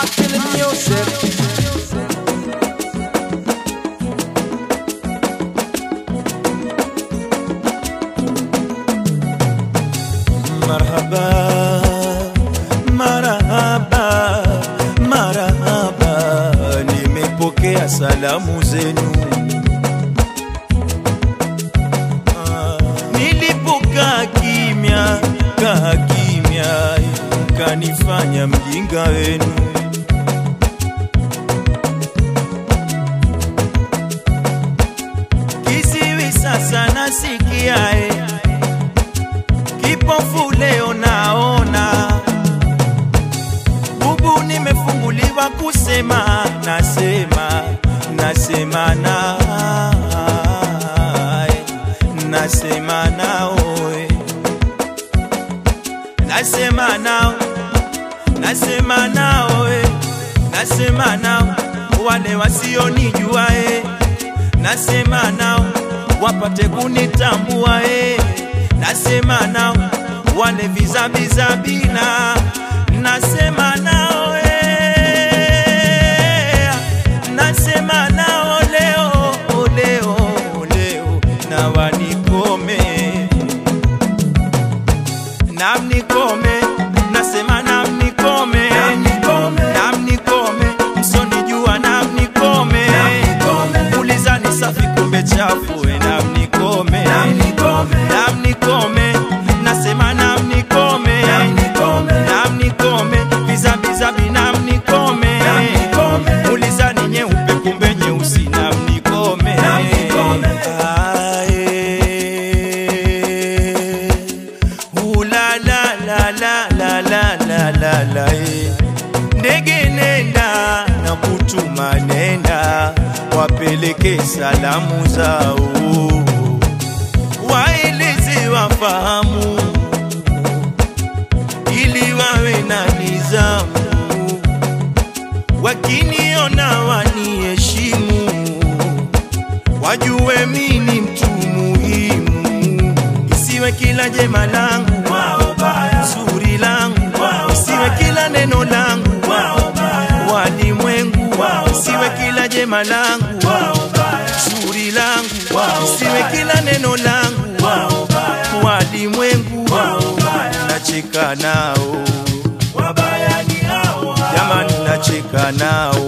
Makili Music. Marhaba, marhaba, marhaba, nimepokea salamu zenu. Nilipokaa kimya, kaa kimya, kanifanya mjinga wenu. Kiziwi sasa nasikia, kipofu leo naona. Bubu nimefunguliwa kusema, nasema, nasema na, nasema nao, nasema nao, nasema nao, nasema nao wale wasionijua, nasema nao wapate kunitambua, nasema nao wale vizabizabina, nasema nao, nasema nao leo, leo, leo na wanikome, namnikome, nasema namnikome, namnikome, msonijua namnikome, ulizani safi kumbe chafu, namnikome, namnikome, nasema namnikome, namnikome, bizabizabi namnikome, ulizani nyeupe kumbe nyeusi, namnikome, la la la la la la la la, ndege nenda na kutuma nenda, wapeleke salamu zao, waeleze wafahamu, ili wawe na nizamu, wakiniona waniheshimu, wajue mimi mtu muhimu, isiwe kila jema langu zuri langu, isiwe kila neno langu walimwengu, isiwe kila jema langu zuri langu, isiwe kila neno langu walimwengu, nacheka nao jamani, nacheka nao,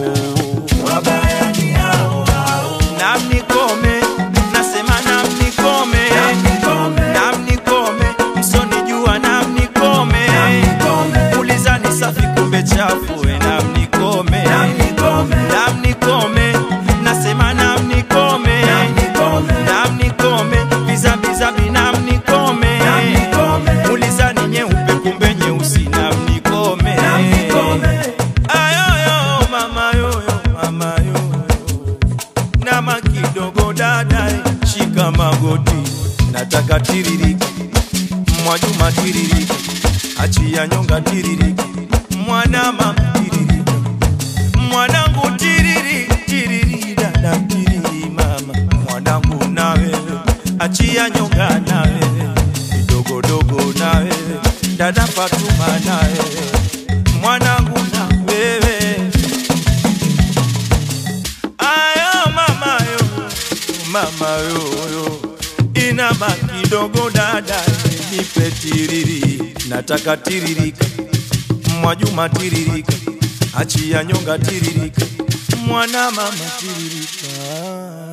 namnikome, nasema namnikome, namnikome, msonijua namnikome, ulizani safi kumbe chafu, namnikome, namnikome, nasema namnikome, namnikome, bizabizabi namnikome, ulizani nyeupe kumbe nyeusi, namnikome, ayoyo mama yoyo, mama yoyo, nama kidogo dada, shika magoti, nataka tiririki, Mwajuma tiririki, achia nyonga tiririki, mwana mama tiririki, mwanangu tiriri, tiriri dada tiriri mama, mwanangu nawe, achia nyonga nawe, dogo dogo nawe, dada Fatuma nawe, mwanangu na wewe, ayo mama yo, mama yo, inama kidogo dada, nipe tiriri, nataka tiririka, Mwajuma tiririka, achia nyonga tiririka, mwana mama tiririka.